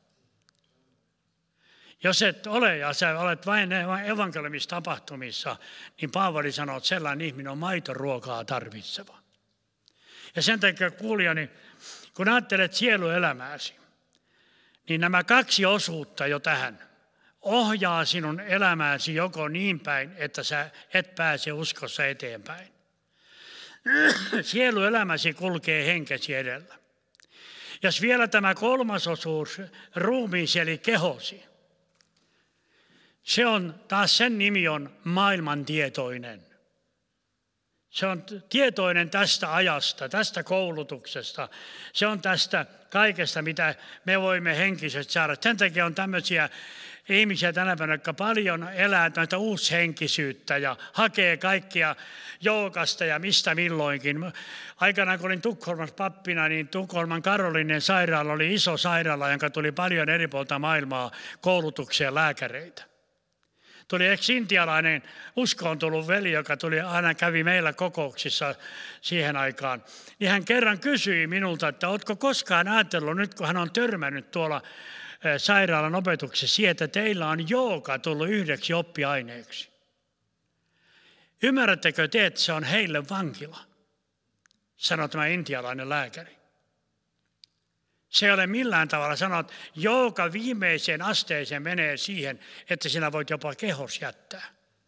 Jos et ole ja sä olet vain evankeliumistapahtumissa, niin Paavali sanoo, että sellainen ihminen on maitoruokaa tarvitseva. Ja sen takia kuulijani, kun ajattelet sieluelämääsi, niin nämä kaksi osuutta jo tähän ohjaa sinun elämääsi joko niin päin, että sä et pääse uskossa eteenpäin. Sieluelämäsi kulkee henkesi edellä. Jos vielä tämä kolmas osuus, ruumiisi eli kehosi, se on taas sen nimi on maailmantietoinen. Se on tietoinen tästä ajasta, tästä koulutuksesta. Se on tästä kaikesta, mitä me voimme henkisesti saada. Sen takia on tämmöisiä ihmisiä tänä päivänä, jotka paljon elää näitä uushenkisyyttä ja hakee kaikkia joukasta ja mistä milloinkin. Aikanaan kun olin Tukholmassa pappina, niin Tukholman Karolinen sairaala oli iso sairaala, jonka tuli paljon eri puolta maailmaa koulutuksia lääkäreitä. Tuli ex-intialainen uskoon tullut veli, joka tuli, aina kävi meillä kokouksissa siihen aikaan. Niin hän kerran kysyi minulta, että oletko koskaan ajatellut, nyt kun hän on törmännyt tuolla sairaalan opetuksessa, että teillä on jooga tullut yhdeksi oppiaineeksi. Ymmärrättekö te, että se on heille vankila? Sanoi tämä intialainen lääkäri. Se ei ole millään tavalla sanonut, että jooga viimeiseen asteeseen menee siihen, että sinä voit jopa kehos jättää.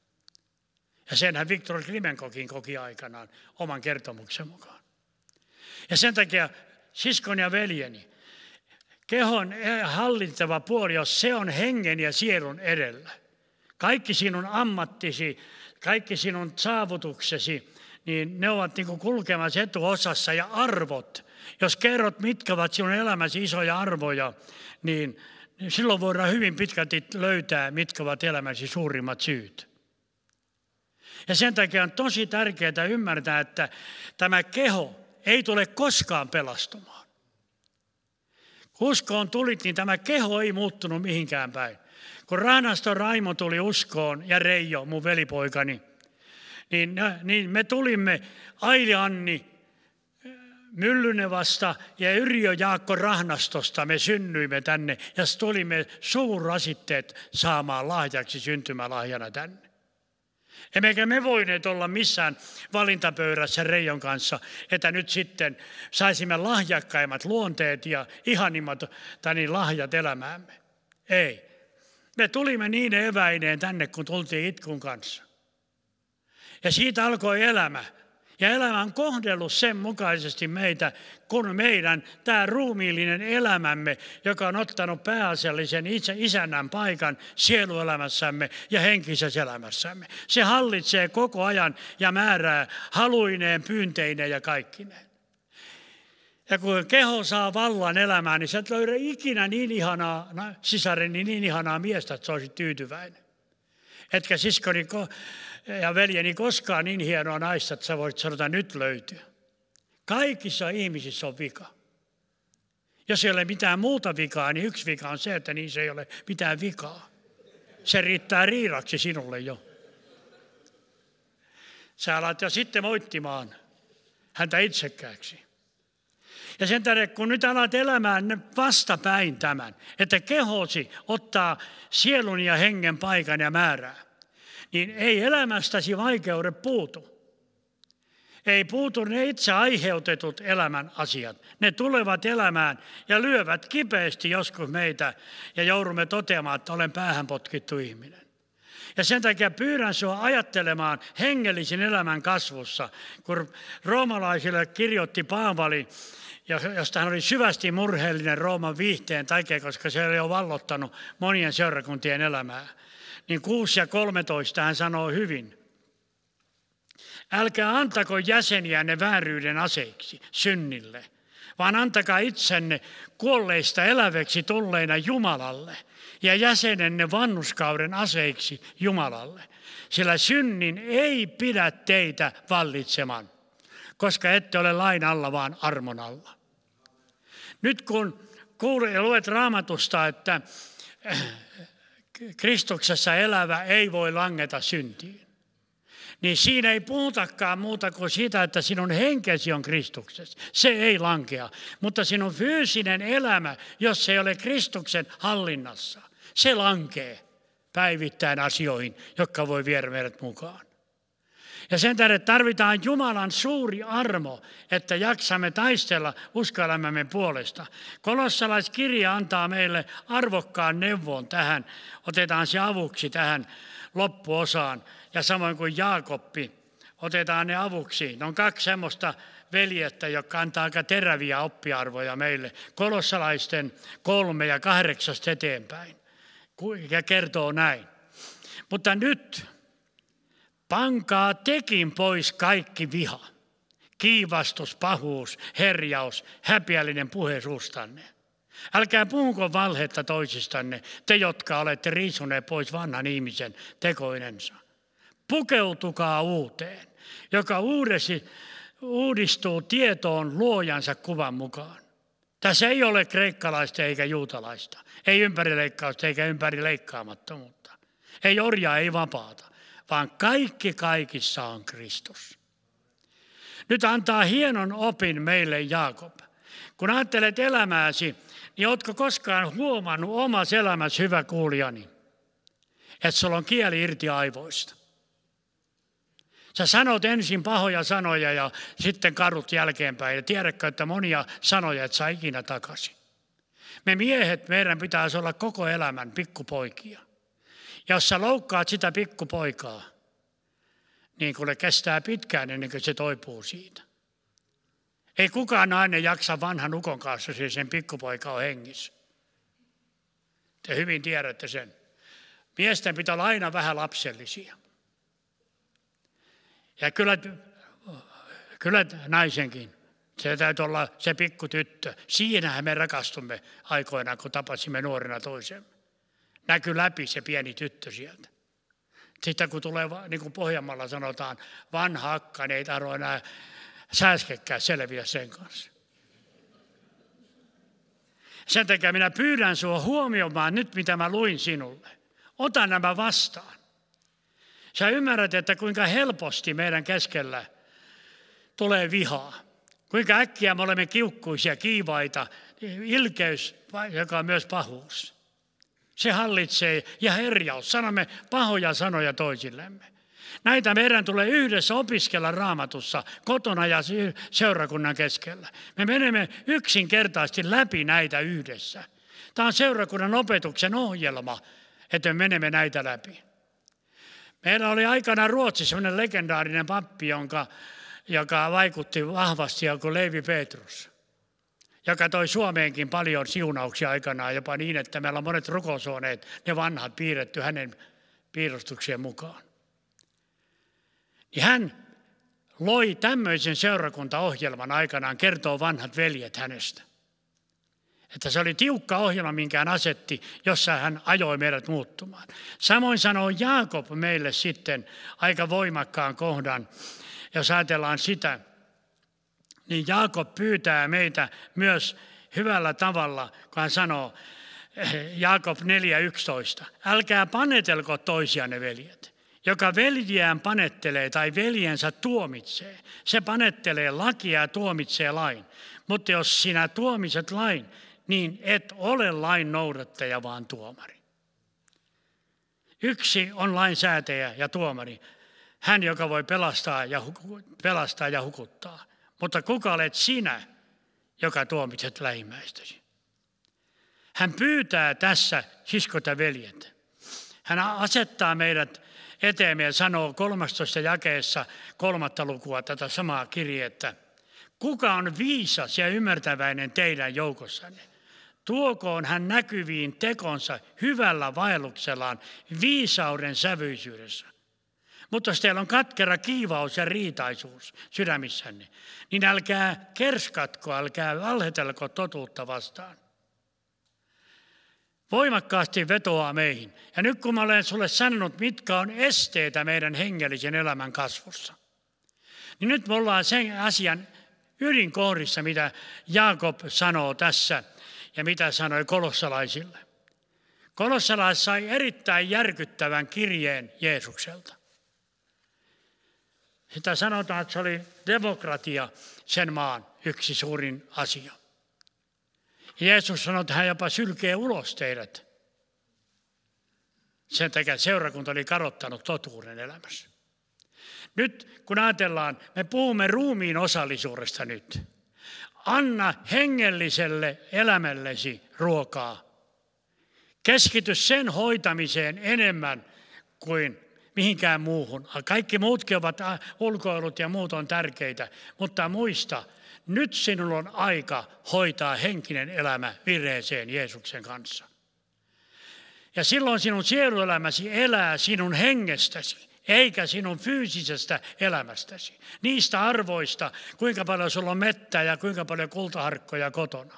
Ja senhän Viktor Klimenkokin koki aikanaan oman kertomuksen mukaan. Ja sen takia siskon ja veljeni, kehon hallittava puoli, jos se on hengen ja sielun edellä. Kaikki sinun ammattisi, kaikki sinun saavutuksesi, niin ne ovat niin kuin kulkemassa etuosassa ja arvot. Jos kerrot, mitkä ovat sinun elämäsi isoja arvoja, niin silloin voidaan hyvin pitkälti löytää, mitkä ovat elämäsi suurimmat syyt. Ja sen takia on tosi tärkeää ymmärtää, että tämä keho ei tule koskaan pelastumaan. Kun uskoon tulit, niin tämä keho ei muuttunut mihinkään päin. Kun Raanaston Raimo tuli uskoon ja Reijo, mun velipoikani, niin, niin me tulimme Aili Anni Myllynevasta ja Yrjö Jaakko Rahnastosta me synnyimme tänne ja tulimme suvun rasitteet saamaan lahjaksi syntymälahjana tänne. Emmekä me voineet olla missään valintapöydässä Reijon kanssa, että nyt sitten saisimme lahjakkaimmat luonteet ja ihanimmat tai niin lahjat elämäämme. Ei. Me tulimme niin eväineen tänne, kun tultiin itkun kanssa. Ja siitä alkoi elämä. Ja elämä on kohdellut sen mukaisesti meitä, kun meidän tämä ruumiillinen elämämme, joka on ottanut pääasiallisen isä, isännän paikan sieluelämässämme ja henkisessä elämässämme. Se hallitsee koko ajan ja määrää haluineen, pyynteineen ja kaikkineen. Ja kun keho saa vallan elämään, niin sä et löydä ikinä niin ihanaa, sisareni niin ihanaa miestä, että sä olisit tyytyväinen. Etkä siskoni ja veljeni koskaan niin hienoa naista, että sä voit sanoa, nyt löytyy. Kaikissa ihmisissä on vika. Jos ei ole mitään muuta vikaa, niin yksi vika on se, että niissä ei ole mitään vikaa. Se riittää riiraksi sinulle jo. Sä alat jo sitten moittimaan häntä itsekkääksi. Ja sen tähden, kun nyt alat elämään vastapäin tämän, että kehosi ottaa sielun ja hengen paikan ja määrää, niin ei elämästäsi vaikeudet puutu. Ei puutu ne itse aiheutetut elämän asiat. Ne tulevat elämään ja lyövät kipeästi joskus meitä ja joudumme toteamaan, että olen päähän potkittu ihminen. Ja sen takia pyydän sinua ajattelemaan hengellisen elämän kasvussa, kun roomalaisille kirjoitti Paavali, josta hän oli syvästi murheellinen Rooman viihteen takia, koska se oli jo vallottanut monien seurakuntien elämää. Niin kuusi ja kolmetoista hän sanoo hyvin. Älkää antako jäseniänne vääryyden aseiksi, synnille, vaan antakaa itsenne kuolleista eläväksi tulleina Jumalalle ja jäsenenne vanhuskauden aseiksi Jumalalle. Sillä synnin ei pidä teitä vallitsemaan, koska ette ole lain alla, vaan armon alla. Nyt kun kuulet ja luet Raamatusta, että Kristuksessa elävä ei voi langeta syntiin, niin siinä ei puhutakaan muuta kuin siitä, että sinun henkesi on Kristuksessa. Se ei lankea, mutta sinun fyysinen elämä, jos se ei ole Kristuksen hallinnassa, se lankee päivittäin asioihin, jotka voi viedä meidät mukaan. Ja sen tähden tarvitaan Jumalan suuri armo, että jaksamme taistella uskoelämämme puolesta. Kolossalaiskirja antaa meille arvokkaan neuvon tähän. Otetaan se avuksi tähän loppuosaan. Ja samoin kuin Jaakoppi, otetaan ne avuksi. Ne on kaksi semmoista veljettä, jotka antaa aika teräviä oppiarvoja meille. Kolossalaisten kolme ja kahdeksasta eteenpäin. Ja kertoo näin. Mutta nyt pankaa tekin pois kaikki viha, kiivastus, pahuus, herjaus, häpeällinen puhe suustanne. Älkää puhuko valhetta toisistanne, te jotka olette riisuneet pois vanhan ihmisen tekoinensa. Pukeutukaa uuteen, joka uudesti, uudistuu tietoon luojansa kuvan mukaan. Tässä ei ole kreikkalaista eikä juutalaista, ei ympärileikkausta eikä ympärileikkaamattomuutta, ei orjaa, ei vapaata, vaan kaikki kaikissa on Kristus. Nyt antaa hienon opin meille Jaakob. Kun ajattelet elämääsi, niin ootko koskaan huomannut omassa elämässä, hyvä kuulijani, että sulla on kieli irti aivoista? Sä sanot ensin pahoja sanoja ja sitten kadut jälkeenpäin. Ja tiedätkö, että monia sanoja et saa ikinä takaisin. Me miehet, meidän pitäisi olla koko elämän pikkupoikia. Ja jos sä loukkaat sitä pikkupoikaa, niin kun ne kestää pitkään ennen kuin se toipuu siitä. Ei kukaan nainen jaksa vanhan ukon kanssa, siis sen pikkupoika on hengissä. Te hyvin tiedätte sen. Miesten pitää olla aina vähän lapsellisia. Ja kyllä, kyllä naisenkin. Se täytyy olla se pikkutyttö. Siinähän me rakastumme aikoinaan, kun tapasimme nuorena toisemme. Näkyy läpi se pieni tyttö sieltä. Sitten kun tulee, niin kuin Pohjanmaalla sanotaan, vanha akka, niin ei tarvitse enää sääskekään selviä sen kanssa. Sen takia minä pyydän sinua huomioimaan nyt, mitä mä luin sinulle. Ota nämä vastaan. Sä ymmärrät, että kuinka helposti meidän keskellä tulee vihaa. Kuinka äkkiä me olemme kiukkuisia, kiivaita, ilkeys, joka on myös pahuus. Se hallitsee ja herjaus. Sanomme pahoja sanoja toisillemme. Näitä meidän tulee yhdessä opiskella Raamatussa kotona ja seurakunnan keskellä. Me menemme yksinkertaisesti läpi näitä yhdessä. Tämä on seurakunnan opetuksen ohjelma, että me menemme näitä läpi. Meillä oli aikanaan Ruotsissa sellainen legendaarinen pappi, jonka, joka vaikutti vahvasti, joku Leevi Petrus, joka toi Suomeenkin paljon siunauksia aikanaan, jopa niin, että meillä on monet rukoushuoneet, ne vanhat piirretty hänen piirustuksien mukaan. Ja hän loi tämmöisen seurakuntaohjelman aikanaan, kertoo vanhat veljet hänestä. Että se oli tiukka ohjelma, minkä hän asetti, jossa hän ajoi meidät muuttumaan. Samoin sanoo Jaakob meille sitten aika voimakkaan kohdan. Jos ajatellaan sitä, niin Jaakob pyytää meitä myös hyvällä tavalla, kun hän sanoo, Jaakob neljä yksitoista, älkää panetelko toisianne veljet. Joka veljiään panettelee tai veljensä tuomitsee, se panettelee lakia ja tuomitsee lain. Mutta jos sinä tuomitset lain, niin et ole lain noudattaja, vaan tuomari. Yksi on lainsäätäjä ja tuomari, hän joka voi pelastaa ja, pelastaa ja hukuttaa. Mutta kuka olet sinä, joka tuomitset lähimmäistäsi? Hän pyytää tässä, siskot ja veljet. Hän asettaa meidät eteemme ja sanoo kolmastoista jakeessa kolmatta lukua tätä samaa kirjettä. Kuka on viisas ja ymmärtäväinen teidän joukossanne? Tuokoon hän näkyviin tekonsa hyvällä vaelluksellaan viisauden sävyisyydessä. Mutta jos teillä on katkera kiivaus ja riitaisuus sydämissänne, niin älkää kerskatko, älkää valhetelko totuutta vastaan. Voimakkaasti vetoaa meihin. Ja nyt kun mä olen sulle sanonut, mitkä on esteitä meidän hengellisen elämän kasvussa, niin nyt me ollaan sen asian ydinkohdissa, mitä Jaakob sanoo tässä ja mitä sanoi kolossalaisille. Kolossalaiset sai erittäin järkyttävän kirjeen Jeesukselta. Sitä sanotaan, että se oli demokratia sen maan yksi suurin asia. Jeesus sanoi, että hän jopa sylkee ulos teidät. Sen takia seurakunta oli kadottanut totuuden elämässä. Nyt kun ajatellaan, me puhumme ruumiin osallisuudesta nyt. Anna hengelliselle elämällesi ruokaa. Keskity sen hoitamiseen enemmän kuin mihinkään muuhun. Kaikki muutkin ovat ulkoilut ja muut on tärkeitä, mutta muista, nyt sinulla on aika hoitaa henkinen elämä vireeseen Jeesuksen kanssa. Ja silloin sinun sieluelämäsi elää sinun hengestäsi, eikä sinun fyysisestä elämästäsi. Niistä arvoista, kuinka paljon sulla on mettää ja kuinka paljon kultaharkkoja kotona.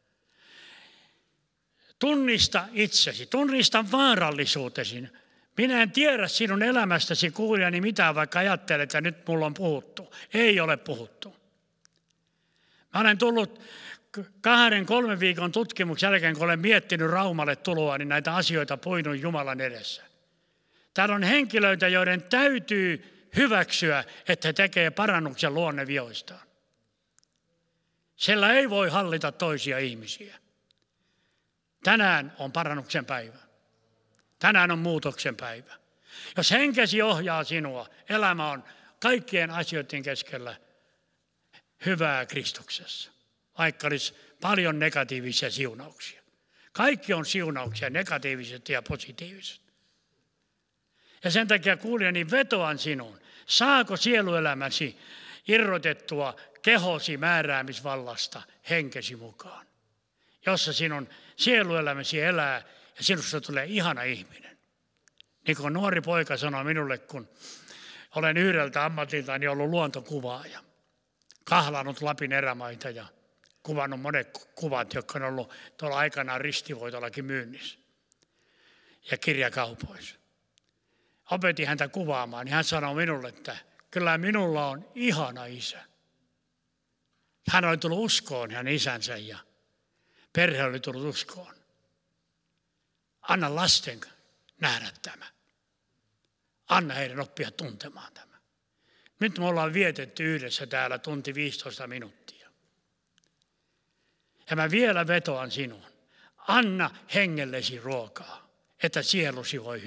Tunnista itsesi, tunnista vaarallisuutesi. Minä en tiedä sinun elämästäsi kuulijani mitään, vaikka ajattelet, että nyt mulla on puhuttu. Ei ole puhuttu. Mä olen tullut kahden, kolmen viikon tutkimuksen jälkeen, kun olen miettinyt Raumalle tuloa, niin näitä asioita puinut Jumalan edessä. Täällä on henkilöitä, joiden täytyy hyväksyä, että he tekevät parannuksen luonnevioistaan. Sillä ei voi hallita toisia ihmisiä. Tänään on parannuksen päivä. Tänään on muutoksen päivä. Jos henkesi ohjaa sinua, elämä on kaikkien asioiden keskellä hyvää Kristuksessa, vaikka olisi paljon negatiivisia siunauksia. Kaikki on siunauksia, negatiiviset ja positiiviset. Ja sen takia kuulijani vetoan sinuun. Saako sieluelämäsi irrotettua kehosi määräämisvallasta henkesi mukaan, jossa sinun sieluelämäsi elää ja sinusta tulee ihana ihminen. Niin kuin nuori poika sanoi minulle, kun olen yhdeltä ammatiltani ollut luontokuvaaja. Kahlannut Lapin erämaita ja kuvannut monet kuvat, jotka on ollut tuolla aikanaan ristivoitollakin myynnissä ja kirjakaupoissa. Opetin häntä kuvaamaan, niin hän sanoi minulle, että kyllä minulla on ihana isä. Hän oli tullut uskoon, hän isänsä, ja perhe oli tullut uskoon. Anna lasten nähdä tämä. Anna heidän oppia tuntemaan tämä. Nyt me ollaan vietetty yhdessä täällä tunti viisitoista minuuttia. Ja mä vielä vetoan sinuun. Anna hengellesi ruokaa, että sielusi voi hyvin.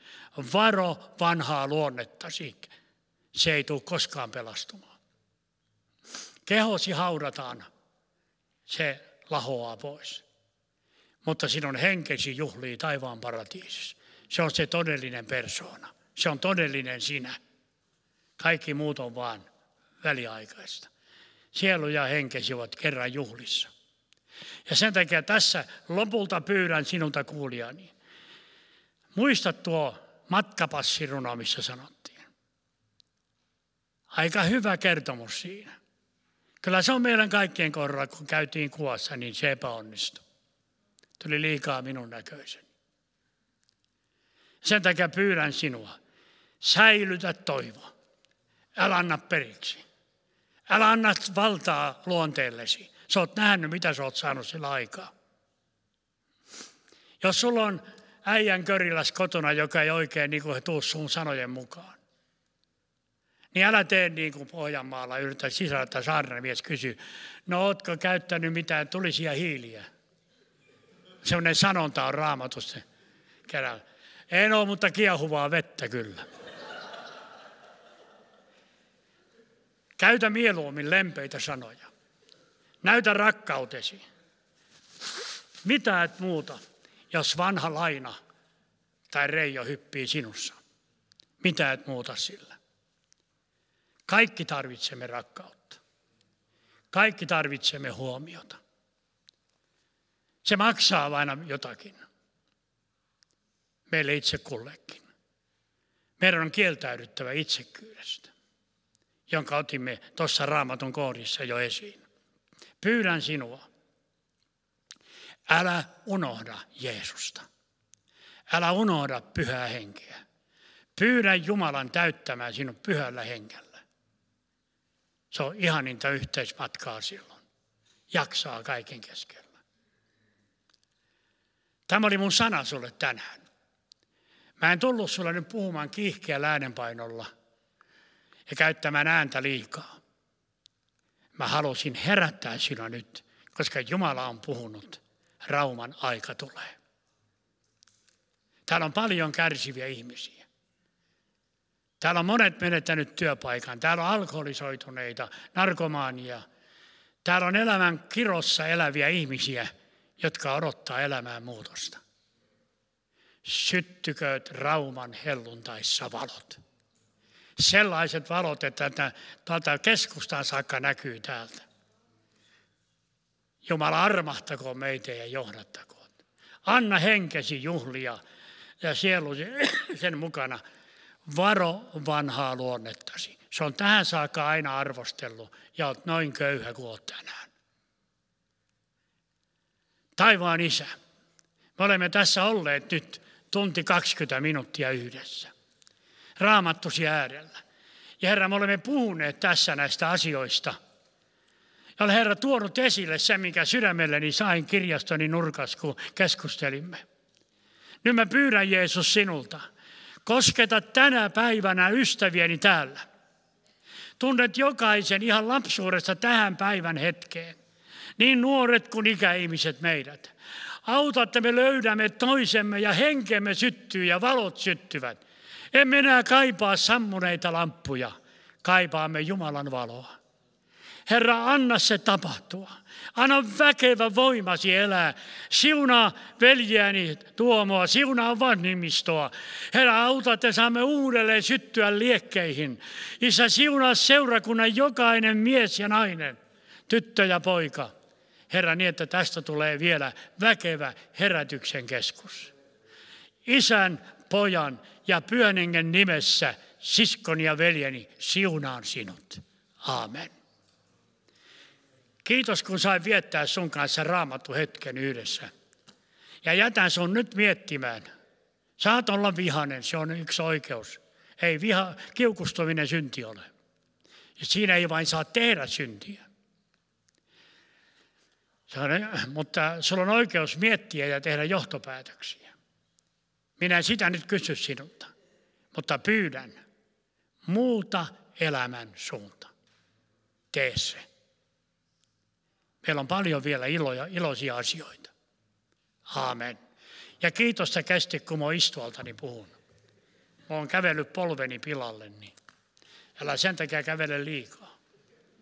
Varo vanhaa luonnettasi. Se ei tule koskaan pelastumaan. Kehosi haudataan. Se lahoaa pois. Mutta sinun henkesi juhlii taivaan paratiisissa. Se on se todellinen persoona. Se on todellinen sinä. Kaikki muut on vaan väliaikaista. Sielu ja henkesi ovat kerran juhlissa. Ja sen takia tässä lopulta pyydän sinulta kuulijani. Muista tuo matkapassiruno, missä sanottiin. Aika hyvä kertomus siinä. Kyllä se on meidän kaikkien kohdalla, kun käytiin kuvassa, niin se epäonnistui. Tuli liikaa minun näköiseni. Sen takia pyydän sinua, säilytä toivo. Älä anna periksi. Älä anna valtaa luonteellesi. Sä oot nähnyt, mitä sä oot saanut sillä aikaa. Jos sulla on äijän köriläs kotona, joka ei oikein niin kuin tuu sun sanojen mukaan, niin älä tee niin kuin Pohjanmaalla yritä sisältä saarnamies kysyy, no ootko käyttänyt mitään tulisia hiiliä? Sellainen sanonta on Raamatussa kerran. En ole, mutta kiehuvaa vettä kyllä. Käytä mieluummin lempeitä sanoja. Näytä rakkautesi. Mitä et muuta, jos vanha laina tai reijo hyppii sinussa? Mitä et muuta sillä? Kaikki tarvitsemme rakkautta. Kaikki tarvitsemme huomiota. Se maksaa aina jotakin. Meille itse kullekin. Meidän on kieltäydyttävä itsekkyydestä, jonka otimme tuossa Raamatun kohdissa jo esiin. Pyydän sinua, älä unohda Jeesusta. Älä unohda pyhää henkeä. Pyydä Jumalan täyttämään sinun pyhällä hengellä. Se on ihaninta yhteismatkaa silloin. Jaksaa kaiken keskellä. Tämä oli mun sana sulle tänään. Mä en tullut sulle nyt puhumaan kiihkeällä äänenpainolla ja käyttämään ääntä liikaa. Mä halusin herättää sinua nyt, koska Jumala on puhunut. Rauman aika tulee. Täällä on paljon kärsiviä ihmisiä. Täällä on monet menettänyt työpaikan. Täällä on alkoholisoituneita, narkomaania. Täällä on elämän kirossa eläviä ihmisiä, jotka odottaa elämään muutosta. Syttykööt Rauman helluntaissa valot. Sellaiset valot, että tuolta keskustaan saakka näkyy täältä. Jumala armahtakoon meitä ja johdattakoon. Anna henkesi juhlia ja sielusi sen mukana. Varo vanhaa luonnettasi. Se on tähän saakka aina arvostellut ja olet noin köyhä kuin olet tänään. Taivaan Isä, me olemme tässä olleet nyt tunti kaksikymmentä minuuttia yhdessä. Raamattusi äärellä. Ja Herra, me olemme puhuneet tässä näistä asioista. Ja olen Herra tuonut esille sen, mikä sydämelleni sain kirjastoni nurkassa, kun keskustelimme. Nyt mä pyydän Jeesus sinulta. Kosketa tänä päivänä ystävieni täällä. Tunnet jokaisen ihan lapsuudesta tähän päivän hetkeen. Niin nuoret kuin ikäihmiset meidät. Auta, että me löydämme toisemme ja henkemme syttyy ja valot syttyvät. Emme enää kaipaa sammuneita lamppuja. Kaipaamme Jumalan valoa. Herra, anna se tapahtua. Anna väkevä voimasi elää. Siunaa veljeäni Tuomoa, siunaa vanhimmistoa. Herra, auta, että saamme uudelleen syttyä liekkeihin. Isä, siunaa seurakunnan jokainen mies ja nainen, tyttö ja poika. Herra, niin että tästä tulee vielä väkevä herätyksen keskus. Isän, pojan ja Pyhän Hengen nimessä, siskoni ja veljeni, siunaan sinut. Aamen. Kiitos, kun sain viettää sun kanssa Raamattu hetken yhdessä. Ja jätän sun nyt miettimään. Saat olla vihainen, se on yksi oikeus. Ei viha, kiukustuminen synti ole. Ja siinä ei vain saa tehdä syntiä. Mutta sulla on oikeus miettiä ja tehdä johtopäätöksiä. Minä en sitä nyt kysy sinulta, mutta pyydän, muuta elämän suunta. Tee se. Meillä on paljon vielä iloja, iloisia asioita. Aamen. Ja kiitos, että kesti, kun mä istualtani puhun. Mä oon kävellyt polveni pilalle, niin älä sen takia kävele liikaa.